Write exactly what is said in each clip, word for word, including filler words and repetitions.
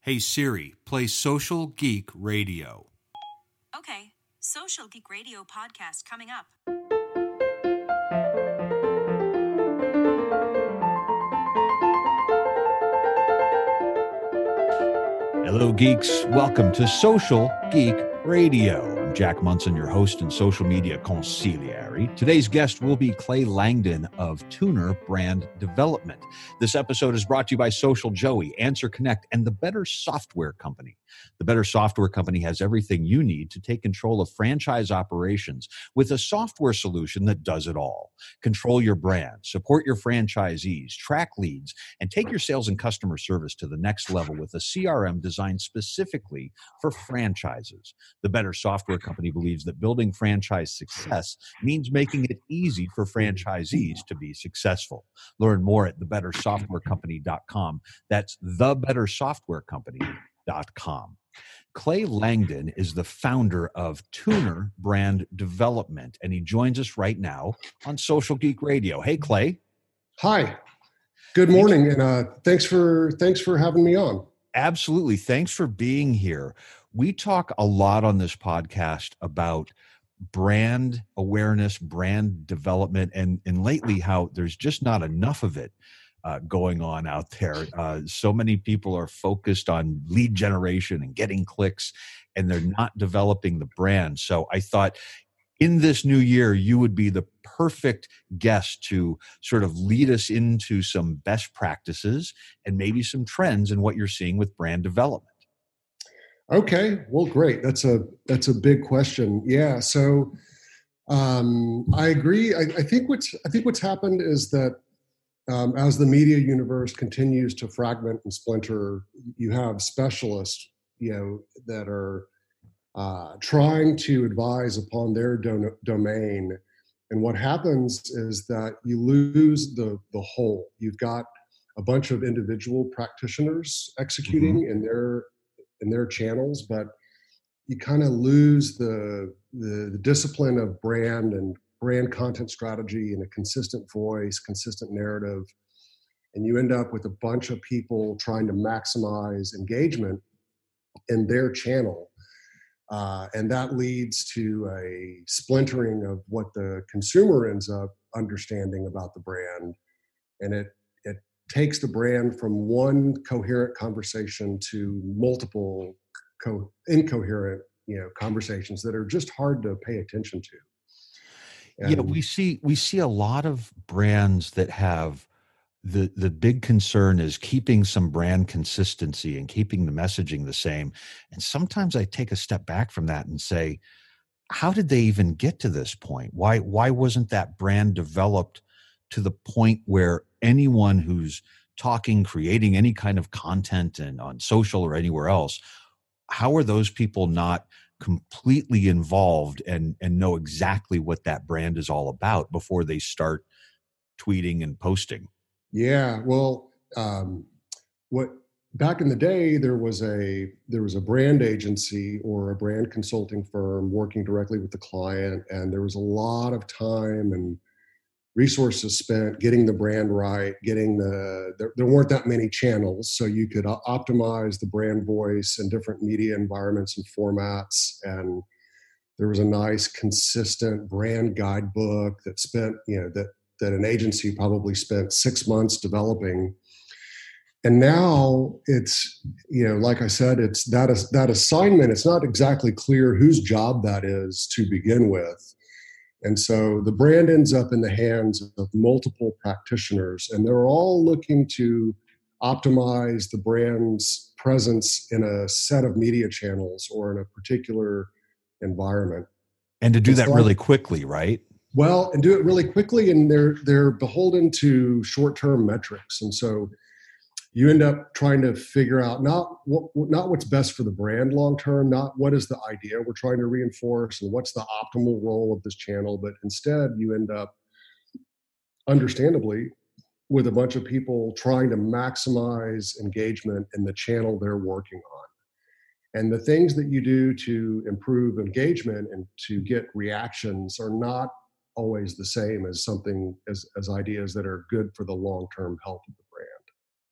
Hey Siri, play Social Geek Radio. Okay, Social Geek Radio podcast coming up. Hello, geeks. Welcome to Social Geek Radio. I'm Jack Munson, your host and social media consigliere. Today's guest will be Clay Langdon of Tuner Brand Development. This episode is brought to you by Social Joey, Answer Connect, and the Better Software Company. The Better Software Company has everything you need to take control of franchise operations with a software solution that does it all. Control your brand, support your franchisees, track leads, and take your sales and customer service to the next level with a C R M designed specifically for franchises. The Better Software Company believes that building franchise success means making it easy for franchisees to be successful. Learn more at the better software company dot com. That's the better software company dot com. Clay Langdon is the founder of Tuner Brand Development, and he joins us right now on Social Geek Radio. Hey, Clay. Hi. Good morning, and uh, thanks for thanks for having me on. Absolutely. Thanks for being here. We talk a lot on this podcast about brand awareness, brand development, and, and lately how there's just not enough of it uh, going on out there. Uh, so many people are focused on lead generation and getting clicks, and they're not developing the brand. So I thought in this new year, you would be the perfect guest to sort of lead us into some best practices and maybe some trends in what you're seeing with brand development. Okay, well, great. That's a that's a big question. Yeah, so um, I agree. I, I think what's I think what's happened is that um, as the media universe continues to fragment and splinter, you have specialists, you know, that are uh, trying to advise upon their do- domain. And what happens is that you lose the the whole. You've got a bunch of individual practitioners executing mm-hmm. in their in their channels, but you kind of lose the, the the discipline of brand and brand content strategy and a consistent voice, consistent narrative, and you end up with a bunch of people trying to maximize engagement in their channel. Uh, and that leads to a splintering of what the consumer ends up understanding about the brand. And it it takes the brand from one coherent conversation to multiple co- incoherent, you know, conversations that are just hard to pay attention to. And yeah, we see we see a lot of brands that have The the big concern is keeping some brand consistency and keeping the messaging the same. And sometimes I take a step back from that and say, how did they even get to this point? Why why wasn't that brand developed to the point where anyone who's talking, creating any kind of content and on social or anywhere else, how are those people not completely involved and, and know exactly what that brand is all about before they start tweeting and posting? Yeah, well, um, what back in the day there was a there was a brand agency or a brand consulting firm working directly with the client, and there was a lot of time and resources spent getting the brand right, getting the there, there weren't that many channels, so you could o- optimize the brand voice in different media environments and formats, and there was a nice consistent brand guidebook that spent you know that. that an agency probably spent six months developing. And now it's, you know, like I said, it's that is that assignment. It's not exactly clear whose job that is to begin with. And so the brand ends up in the hands of multiple practitioners, and they're all looking to optimize the brand's presence in a set of media channels or in a particular environment. And to do it's that like, really quickly, right? Well, and do it really quickly, and they're they're beholden to short-term metrics, and so you end up trying to figure out not what not what's best for the brand long-term, not what is the idea we're trying to reinforce, and what's the optimal role of this channel, but instead you end up, understandably, with a bunch of people trying to maximize engagement in the channel they're working on. And the things that you do to improve engagement and to get reactions are not always the same as something as, as ideas that are good for the long-term health of the brand.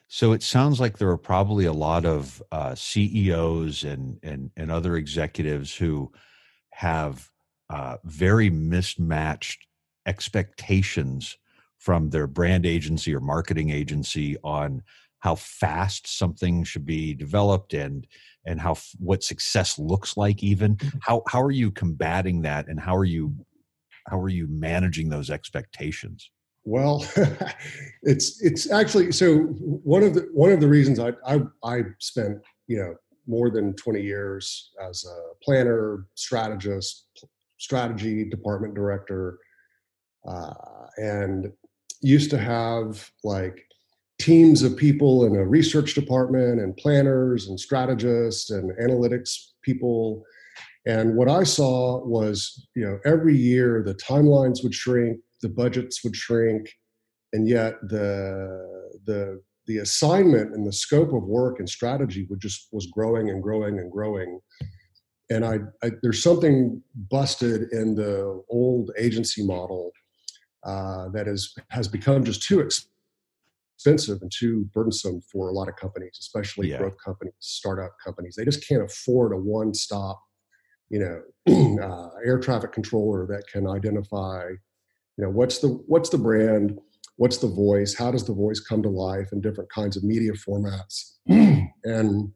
So it sounds like there are probably a lot of uh, C E Os and, and and other executives who have uh, very mismatched expectations from their brand agency or marketing agency on how fast something should be developed and and how what success looks like. Even how how are you combating that, and how are you how are you managing those expectations? Well, it's it's actually so one of the one of the reasons I I, I spent you know more than twenty years as a planner, strategist, strategy department director, uh, and used to have like teams of people in a research department and planners and strategists and analytics people. And what I saw was, you know, every year the timelines would shrink, the budgets would shrink, and yet the the the assignment and the scope of work and strategy would just was growing and growing and growing. And I, I there's something busted in the old agency model uh, that is has become just too expensive and too burdensome for a lot of companies, especially Yeah. growth companies, startup companies. They just can't afford a one-stop, you know, uh, air traffic controller that can identify, you know, what's the what's the brand, what's the voice, how does the voice come to life in different kinds of media formats, and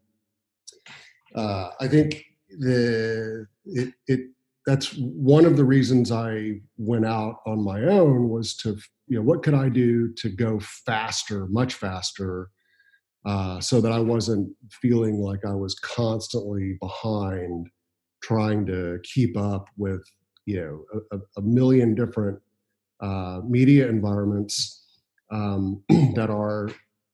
uh, I think the it it that's one of the reasons I went out on my own was to, you know, what could I do to go faster, much faster, uh, so that I wasn't feeling like I was constantly behind trying to keep up with, you know, a, a million different uh, media environments um, that are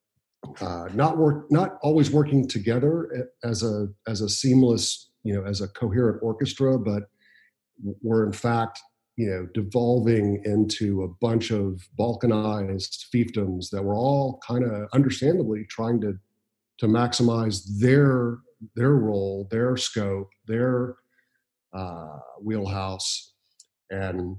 uh, not work, not always working together as a as a seamless, you know, as a coherent orchestra, but were in fact, you know, devolving into a bunch of balkanized fiefdoms that were all kind of understandably trying to to maximize their their role, their scope, their uh, wheelhouse. And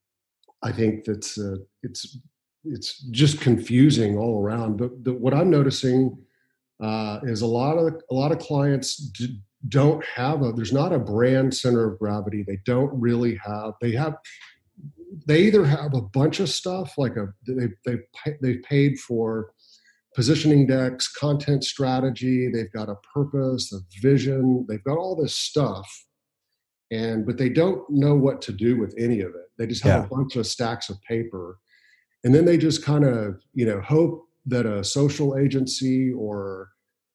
I think that's uh, it's it's just confusing all around. But the, what I'm noticing uh, is a lot of a lot of clients d- don't have a. There's not a brand center of gravity. They don't really have. They have. They either have a bunch of stuff like a they they they've paid for positioning decks, content strategy. They've got a purpose, a vision. They've got all this stuff, and but they don't know what to do with any of it. They just have Yeah. a bunch of stacks of paper, and then they just kind of, you know, hope that a social agency or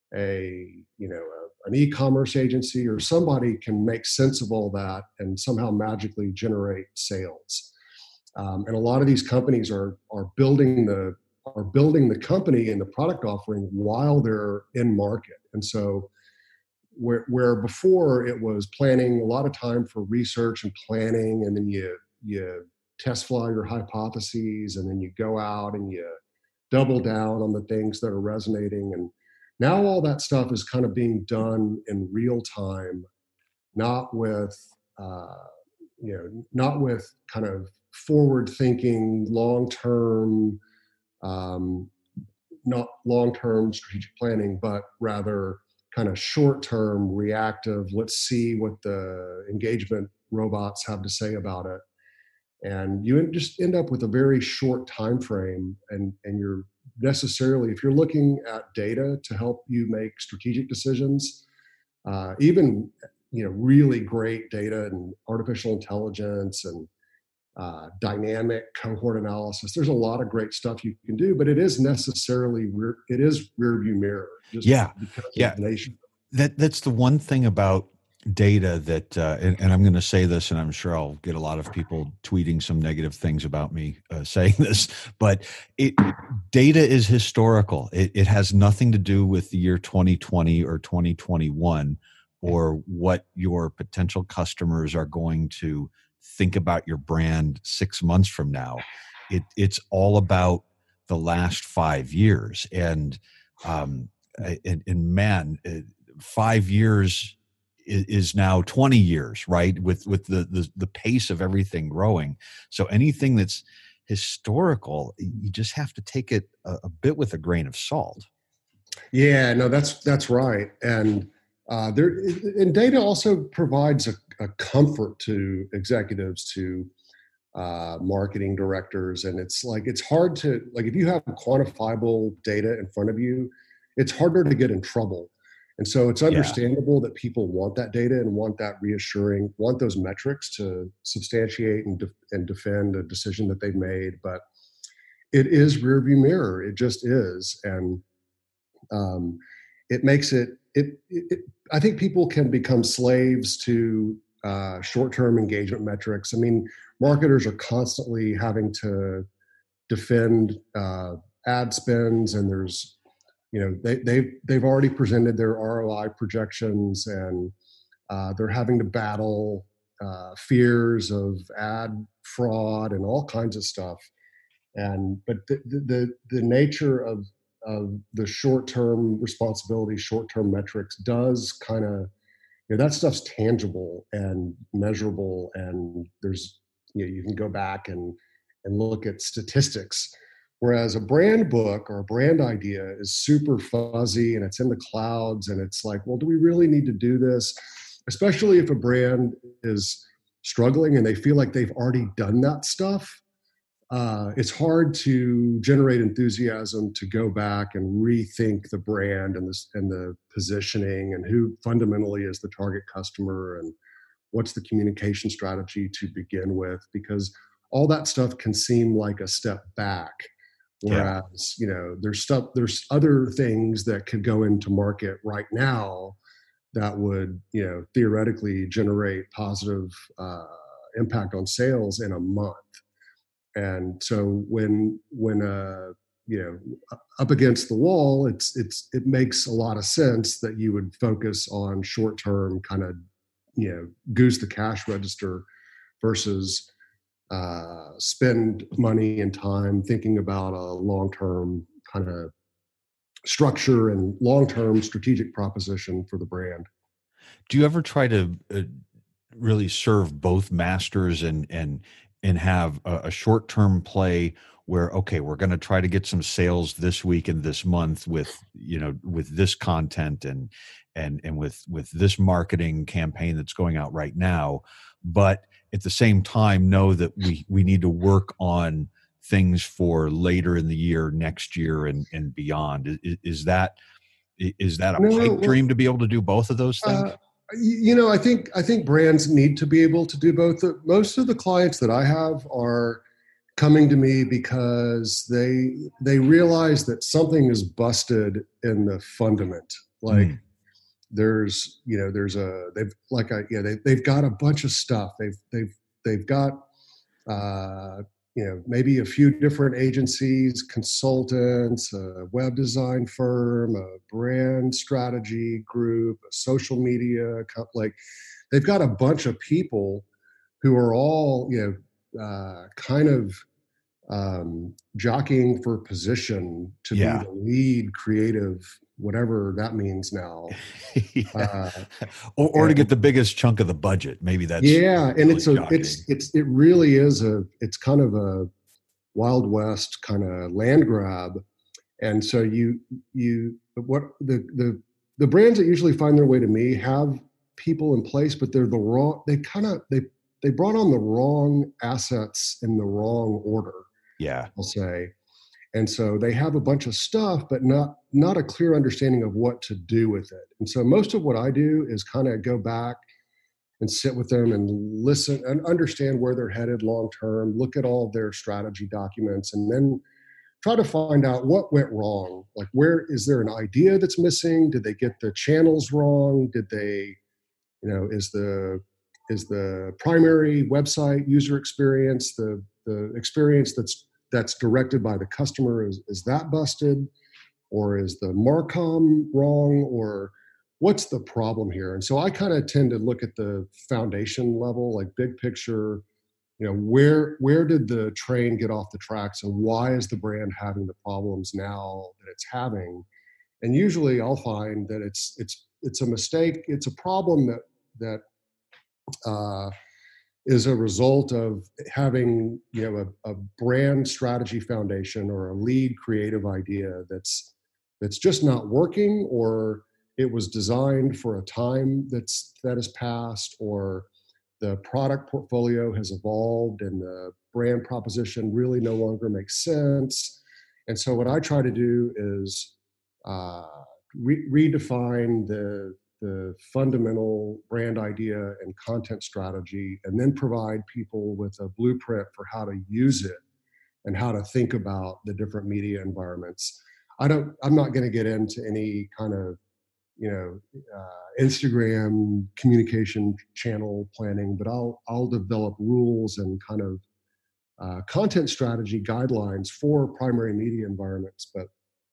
a, you know, a, an e-commerce agency or somebody can make sense of all that and somehow magically generate sales. Um, and a lot of these companies are are building the are building the company and the product offering while they're in market. And so where where before it was planning a lot of time for research and planning, and then you you test fly your hypotheses, and then you go out and you double down on the things that are resonating. And now all that stuff is kind of being done in real time, not with uh, you know, not with kind of forward thinking, long term, um, not long term strategic planning, but rather kind of short term, reactive. Let's see what the engagement robots have to say about it. And you just end up with a very short time frame, and and you're necessarily, if you're looking at data to help you make strategic decisions, uh, even, you know, really great data and artificial intelligence and uh, dynamic cohort analysis, there's a lot of great stuff you can do, but it is necessarily rear, it is rear view mirror, just Yeah. because Yeah. of the nation. That that's the one thing about data that, uh, and, and I'm going to say this, and I'm sure I'll get a lot of people tweeting some negative things about me uh, saying this, but it data is historical. It, it has nothing to do with the year twenty twenty or twenty twenty-one or what your potential customers are going to think about your brand six months from now. It, it's all about the last five years. And, um, and, and man, it, five years is, is now twenty years, right? With, with the, the, the pace of everything growing. So anything that's historical, you just have to take it a, a bit with a grain of salt. Yeah, no, that's that's right. And uh, there, and data also provides a, a comfort to executives, to uh, marketing directors, and it's like it's hard to like if you have quantifiable data in front of you, it's harder to get in trouble. And so it's Yeah. understandable that people want that data and want that reassuring, want those metrics to substantiate and de- and defend a decision that they've made. But it is rearview mirror. It just is, and um, it makes it, it, it. I think people can become slaves to uh, short-term engagement metrics. I mean, marketers are constantly having to defend uh, ad spends, and there's, you know, they, they've they've already presented their R O I projections, and uh, they're having to battle uh, fears of ad fraud and all kinds of stuff. And but the the the nature of of the short term responsibility, short term metrics does kind of, you know, that stuff's tangible and measurable, and there's, you know, you can go back and and look at statistics. Whereas a brand book or a brand idea is super fuzzy and it's in the clouds, and it's like, well, do we really need to do this? Especially if a brand is struggling and they feel like they've already done that stuff. Uh, it's hard to generate enthusiasm to go back and rethink the brand and the, and the positioning and who fundamentally is the target customer and what's the communication strategy to begin with, because all that stuff can seem like a step back. Whereas, yeah. you know, there's stuff, there's other things that could go into market right now that would, you know, theoretically generate positive uh, impact on sales in a month. And so when when uh you know up against the wall, it's it's it makes a lot of sense that you would focus on short term kind of, you know, goose the cash register versus uh, spend money and time thinking about a long term kind of structure and long term strategic proposition for the brand. Do you ever try to uh, really serve both masters and and and have a, a short-term play where, okay, we're going to try to get some sales this week and this month with, you know, with this content and and and with with this marketing campaign that's going out right now, but at the same time know that we we need to work on things for later in the year, next year, and and beyond? Is, is that is that a No, pipe well, dream to be able to do both of those things? Uh, you know, I think I think brands need to be able to do both. Most of the clients that I have are coming to me because they they realize that something is busted in the fundament. Like mm. there's, you know, there's a they've like I yeah they they've got a bunch of stuff. They've they've they've got uh, you know, maybe a few different agencies, consultants, a web design firm, a brand strategy group, a social media, like they've got a bunch of people who are all, you know, uh, kind of um, jockeying for position to yeah. be the lead creative, whatever that means now. yeah. uh, or, or and, to get the biggest chunk of the budget. Maybe that's yeah. really and it's a, jockeying. it's, it's, it really is a, it's kind of a Wild West kind of land grab. And so you, you, what the, the, the brands that usually find their way to me have people in place, but they're the wrong, they kind of, they, they brought on the wrong assets in the wrong order. Yeah. I'll say. And so they have a bunch of stuff, but not not a clear understanding of what to do with it. And so most of what I do is kind of go back and sit with them and listen and understand where they're headed long term, look at all of their strategy documents, and then try to find out what went wrong. Like, where is there an idea that's missing? Did they get the channels wrong? Did they, you know, is the is the primary website user experience, the the experience that's that's directed by the customer, is, is that busted? Or is the Marcom wrong? Or what's the problem here? And so I kind of tend to look at the foundation level, like big picture, you know, where where did the train get off the tracks and why is the brand having the problems now that it's having? And usually I'll find that it's it's it's a mistake, it's a problem that that uh, is a result of having, you know, a, a brand strategy foundation or a lead creative idea that's that's just not working, or it was designed for a time that's that has passed, or the product portfolio has evolved and the brand proposition really no longer makes sense. And so what I try to do is uh, re- redefine the, the fundamental brand idea and content strategy, and then provide people with a blueprint for how to use it and how to think about the different media environments. I don't, I'm not going to get into any kind of you know, uh, Instagram communication channel planning, but I'll I'll develop rules and kind of uh, content strategy guidelines for primary media environments. But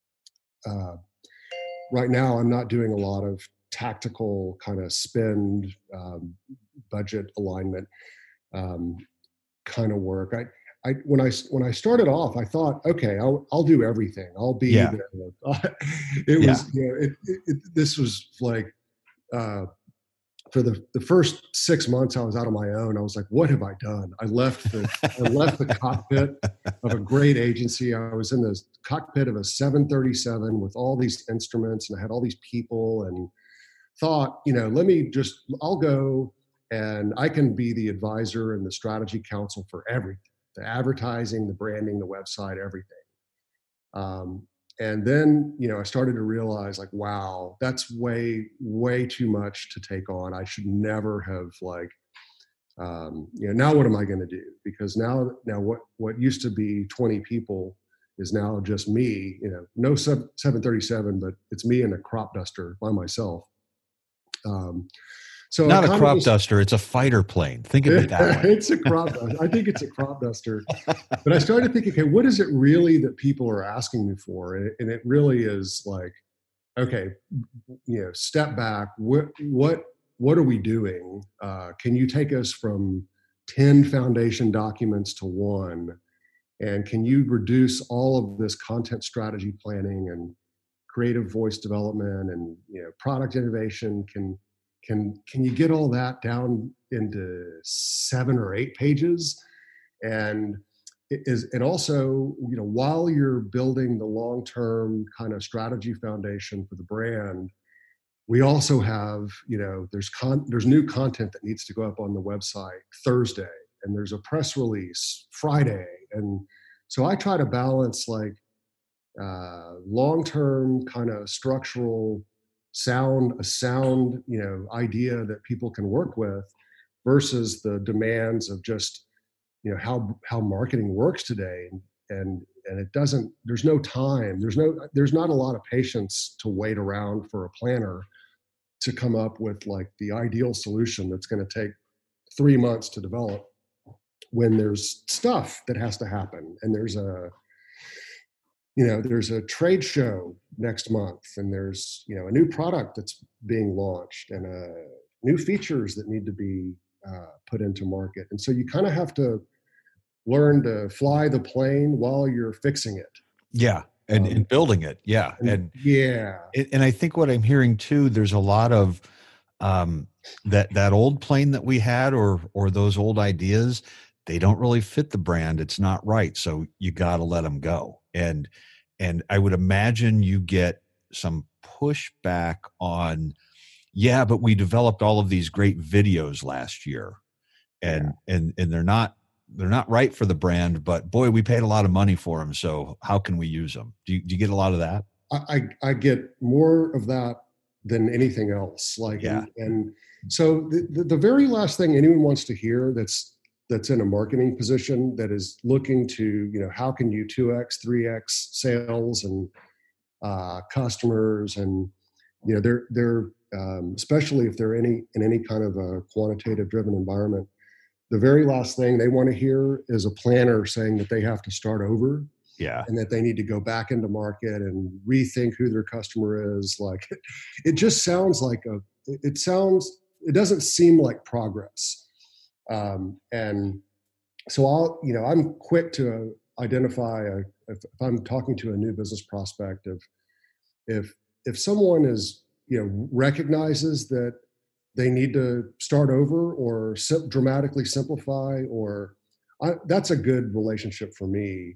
uh, right now, I'm not doing a lot of tactical kind of spend um, budget alignment um, kind of work. I I, when I when I started off, I thought, okay, I'll I'll do everything. I'll be Yeah. the. Uh, it Yeah. was you know it, it, it, this was like uh, for the the first six months I was out on my own. I was like, what have I done? I left the I left the cockpit of a great agency. I was in the cockpit of a seven thirty-seven with all these instruments, and I had all these people, and thought, you know, let me just I'll go and I can be the advisor and the strategy council for everything. The advertising, the branding, the website, everything. Um, and then, you know, I started to realize like, wow, that's way, way too much to take on. I should never have like, um, you know, now what am I going to do? Because now, now what, what used to be twenty people is now just me, you know, no seven thirty-seven, but it's me and a crop duster by myself. Um, So Not a crop just, duster, it's a fighter plane. Think of it that way. It's a crop duster. I think it's a crop duster. But I started thinking, okay, what is it really that people are asking me for? And it really is like, okay, you know, step back. What what what are we doing? Uh, can you take us from ten foundation documents to one? And can you reduce all of this content strategy planning and creative voice development and you know product innovation? Can Can can you get all that down into seven or eight pages? And it is and also, you know, while you're building the long-term kind of strategy foundation for the brand, we also have, you know, there's con there's new content that needs to go up on the website Thursday, and there's a press release Friday. And so I try to balance like uh, long-term kind of structural sound, a sound, you know, idea that people can work with versus the demands of just, you know, how, how marketing works today. And, and, and it doesn't, there's no time, there's no, there's not a lot of patience to wait around for a planner to come up with like the ideal solution that's going to take three months to develop when there's stuff that has to happen. And there's a, you know, there's a trade show next month, and there's, you know, a new product that's being launched and uh, new features that need to be uh, put into market. And so you kind of have to learn to fly the plane while you're fixing it. Yeah. And, Um, and building it. Yeah. and, And, yeah. and I think what I'm hearing too, there's a lot of um, that, that old plane that we had, or, or those old ideas, they don't really fit the brand. It's not right. So you got to let them go. And, and I would imagine you get some pushback on, yeah, but we developed all of these great videos last year, and, yeah. and, and they're not, they're not right for the brand, but boy, we paid a lot of money for them. So how can we use them? Do you, do you get a lot of that? I, I get more of that than anything else. Like, yeah. and, and so the, the, the very last thing anyone wants to hear that's, that's in a marketing position that is looking to, you know, how can you two X, three X sales and uh, customers, and, you know, they're, they're um, especially if they're any in any kind of a quantitative driven environment, the very last thing they want to hear is a planner saying that they have to start over. Yeah. And that they need to go back into market and rethink who their customer is. Like, it just sounds like a, it sounds, it doesn't seem like progress. Um, and so I'll, you know, I'm quick to identify a, if, if I'm talking to a new business prospect, if, if, if someone is, you know, recognizes that they need to start over or sim- dramatically simplify, or I, that's a good relationship for me.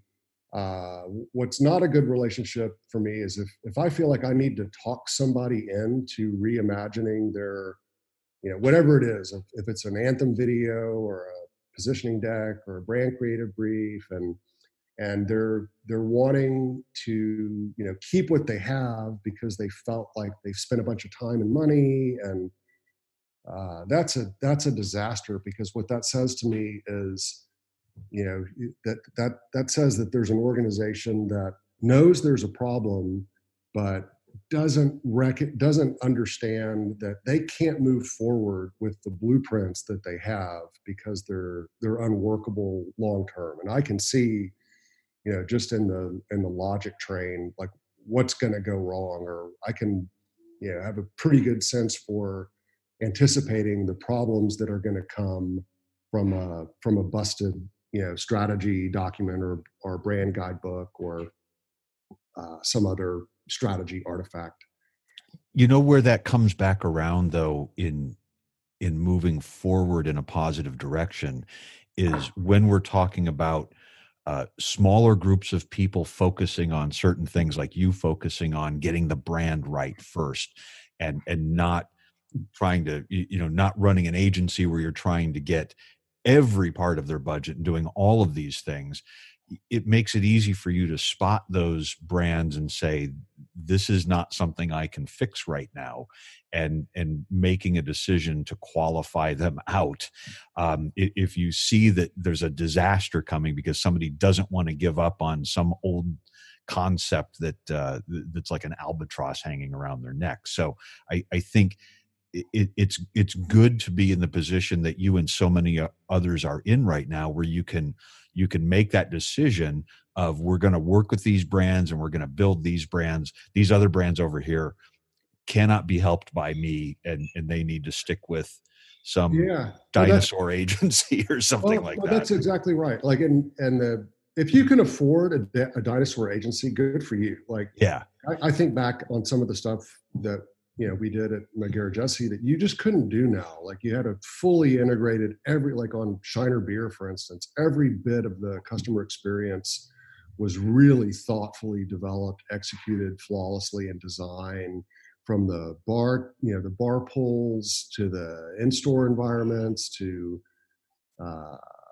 Uh, what's not a good relationship for me is if if I feel like I need to talk somebody into reimagining their, you know, whatever it is, if, if it's an anthem video or a positioning deck or a brand creative brief, and and they're they're wanting to, you know, keep what they have because they felt like they've spent a bunch of time and money, and uh, that's a that's a disaster, because what that says to me is, you know, that that that says that there's an organization that knows there's a problem, but doesn't rec- doesn't understand that they can't move forward with the blueprints that they have because they're they're unworkable long term. And I can see, you know, just in the in the logic train, like what's going to go wrong, or I can, you know, have a pretty good sense for anticipating the problems that are going to come from a from a busted, you know, strategy document or or brand guidebook or uh, some other strategy artifact. You know where that comes back around, though, in in moving forward in a positive direction, is when we're talking about uh, smaller groups of people focusing on certain things, like you focusing on getting the brand right first, and and not trying to, you know, not running an agency where you're trying to get every part of their budget and doing all of these things. It makes it easy for you to spot those brands and say, this is not something I can fix right now, and and making a decision to qualify them out. Um, if you see that there's a disaster coming because somebody doesn't want to give up on some old concept that uh, that's like an albatross hanging around their neck. So I, I think it, it's it's good to be in the position that you and so many others are in right now, where you can you can make that decision of, we're going to work with these brands and we're going to build these brands. These other brands over here cannot be helped by me, and and they need to stick with some yeah. dinosaur well, agency or something well, like well, that. That's exactly right. Like, and and the, if you can afford a, a dinosaur agency, good for you. Like, yeah, I, I think back on some of the stuff that, you know, we did at McGarrett Jesse that you just couldn't do now. Like, you had a fully integrated every, like on Shiner Beer, for instance, every bit of the customer experience was really thoughtfully developed, executed flawlessly in design, from the bar, you know, the bar pulls to the in-store environments to uh,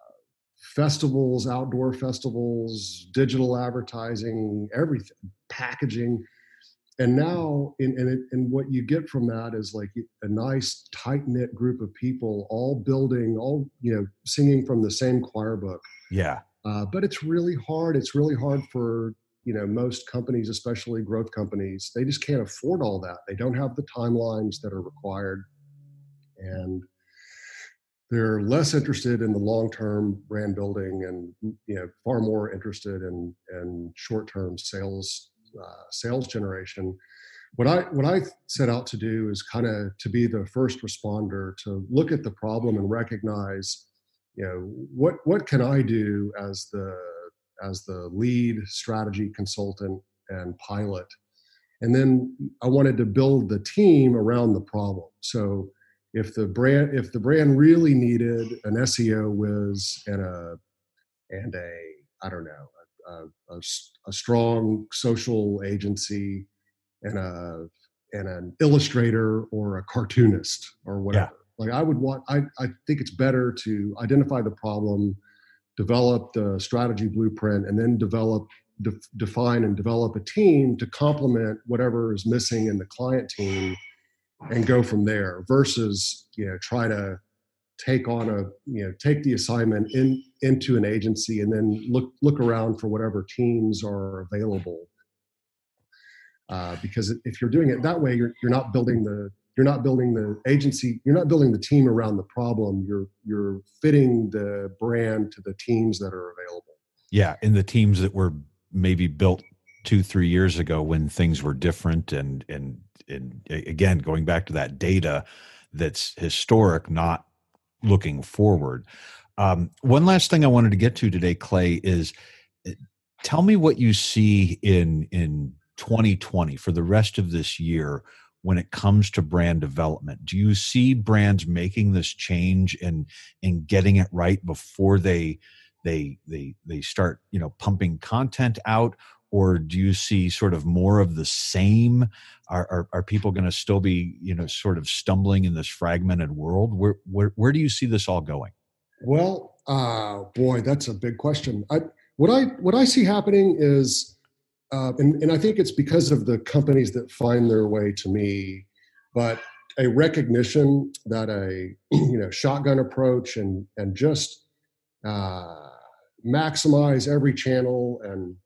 festivals, outdoor festivals, digital advertising, everything, packaging. And now, in, in, it, and what you get from that is like a nice tight knit group of people, all building, all, you know, singing from the same choir book. yeah, Uh, but it's really hard. It's really hard for, you know, most companies, especially growth companies. They just can't afford all that. They don't have the timelines that are required, and they're less interested in the long-term brand building, and, you know, far more interested in in short-term sales uh, sales generation. What I what I set out to do is kind of to be the first responder, to look at the problem and recognize, you know, what what can I do as the as the lead strategy consultant and pilot. And then I wanted to build the team around the problem. So if the brand if the brand really needed an S E O whiz and a and a I don't know a, a, a strong social agency and a and an illustrator or a cartoonist or whatever, yeah. like I would want I, I think it's better to identify the problem, develop the strategy blueprint, and then develop de- define and develop a team to complement whatever is missing in the client team, and go from there, versus, you know, try to take on a, you know, take the assignment in into an agency and then look look around for whatever teams are available. Uh, because if you're doing it that way, you're you're not building the you're not building the agency, you're not building the team around the problem. You're you're fitting the brand to the teams that are available. Yeah, and the teams that were maybe built two, three years ago when things were different, and and and again, going back to that data that's historic, not looking forward. Um, one last thing I wanted to get to today, Clay, is tell me what you see in in twenty twenty for the rest of this year when it comes to brand development. Do you see brands making this change and and getting it right before they they they they start, you know, pumping content out? Or do you see sort of more of the same? Are are, are people going to still be, you know, sort of stumbling in this fragmented world? Where where where do you see this all going? Well, uh, boy, that's a big question. I, what I what I see happening is, uh, and, and I think it's because of the companies that find their way to me, but a recognition that a you know shotgun approach and and just uh, maximize every channel and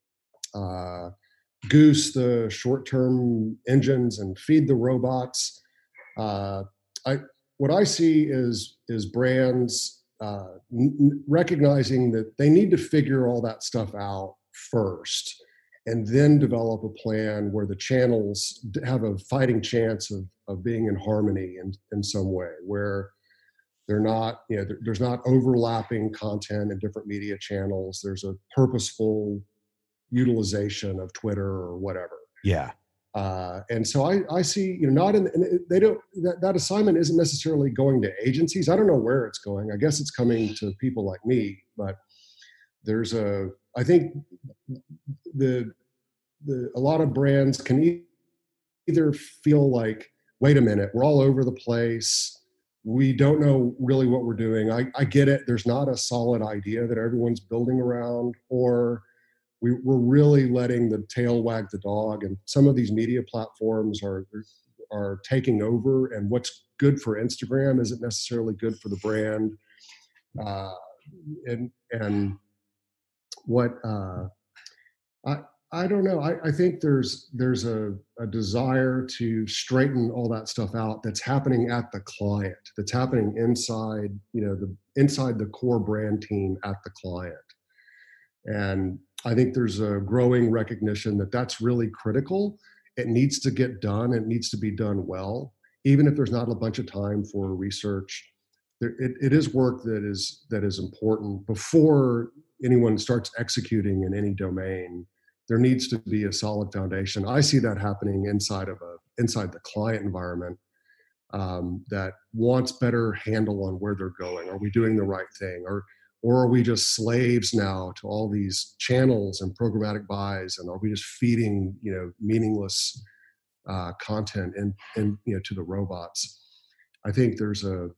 uh, goose the short-term engines and feed the robots. Uh, I what I see is is brands uh, n- recognizing that they need to figure all that stuff out first, and then develop a plan where the channels have a fighting chance of of being in harmony in in some way, where they're not, you know, there, there's not overlapping content in different media channels. There's a purposeful utilization of Twitter or whatever. Yeah. Uh, and so I, I see, you know, not in, and they don't, that, that assignment isn't necessarily going to agencies. I don't know where it's going. I guess it's coming to people like me, but there's a, I think the, the, a lot of brands can e- either feel like, wait a minute, we're all over the place. We don't know really what we're doing. I, I get it. There's not a solid idea that everyone's building around, or we, we're really letting the tail wag the dog. And some of these media platforms are, are taking over, and what's good for Instagram isn't necessarily good for the brand. Uh, and, and what, uh, I, I don't know. I, I think there's there's a, a desire to straighten all that stuff out that's happening at the client, that's happening inside, you know, the inside the core brand team at the client. And I think there's a growing recognition that that's really critical. It needs to get done. It needs to be done well, even if there's not a bunch of time for research. There, it, it is work that is that is important before anyone starts executing in any domain. There needs to be a solid foundation. I see that happening inside of a inside the client environment um, that wants better handle on where they're going. Are we doing the right thing, or or are we just slaves now to all these channels and programmatic buys? And are we just feeding, you know, meaningless uh, content and and you know to the robots? I think there's a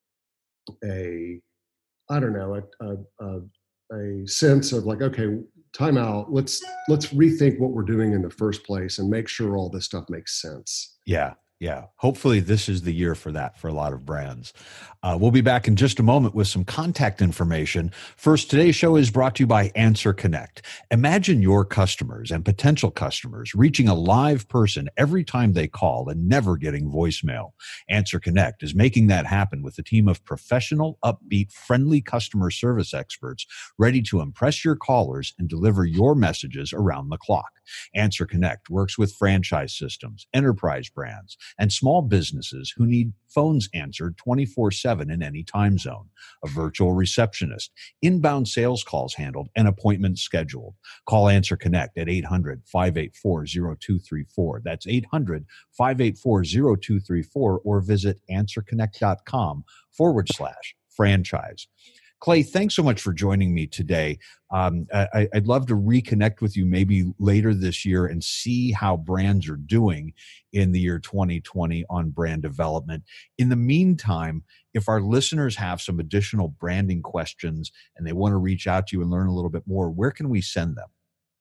a I don't know a a, a, a sense of like, okay, time out. Let's let's rethink what we're doing in the first place and make sure all this stuff makes sense. Yeah. Yeah. Hopefully this is the year for that for a lot of brands. Uh, we'll be back in just a moment with some contact information. First, today's show is brought to you by Answer Connect. Imagine your customers and potential customers reaching a live person every time they call and never getting voicemail. Answer Connect is making that happen with a team of professional, upbeat, friendly customer service experts ready to impress your callers and deliver your messages around the clock. Answer Connect works with franchise systems, enterprise brands, and small businesses who need phones answered twenty-four seven in any time zone, a virtual receptionist, inbound sales calls handled, and appointments scheduled. Call Answer Connect at eight hundred, five eight four, zero two three four. That's eight hundred, five eight four, zero two three four, or visit answerconnect.com forward slash franchise. Clay, thanks so much for joining me today. Um, I, I'd love to reconnect with you maybe later this year and see how brands are doing in the year twenty twenty on brand development. In the meantime, if our listeners have some additional branding questions and they want to reach out to you and learn a little bit more, where can we send them?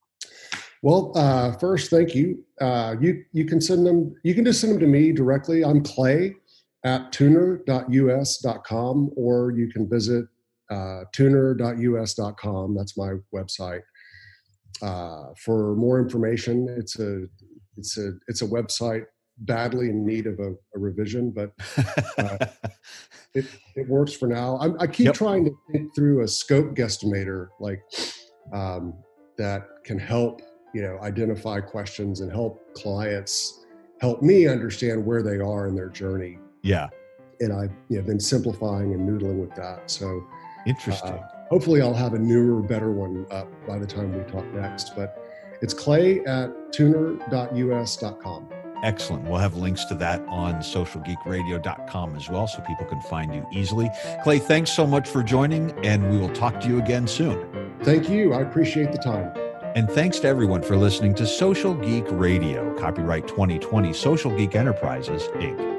Well, uh, first, thank you. Uh, you you can send them. You can just send them to me directly. I'm Clay at tuner dot u s dot com, or you can visit uh, tuner dot u s dot com. That's my website. Uh, for more information, it's a it's a it's a website badly in need of a, a revision, but uh, it it works for now. I, I keep Yep. trying to think through a scope guesstimator like um, that can help you know identify questions and help clients help me understand where they are in their journey. Yeah. And I've you know, been simplifying and noodling with that. So Interesting. uh, hopefully I'll have a newer, better one up by the time we talk next. But it's Clay at tuner dot u s dot com. Excellent. We'll have links to that on social geek radio dot com as well, so people can find you easily. Clay, thanks so much for joining, and we will talk to you again soon. Thank you. I appreciate the time. And thanks to everyone for listening to Social Geek Radio, copyright twenty twenty, Social Geek Enterprises, Incorporated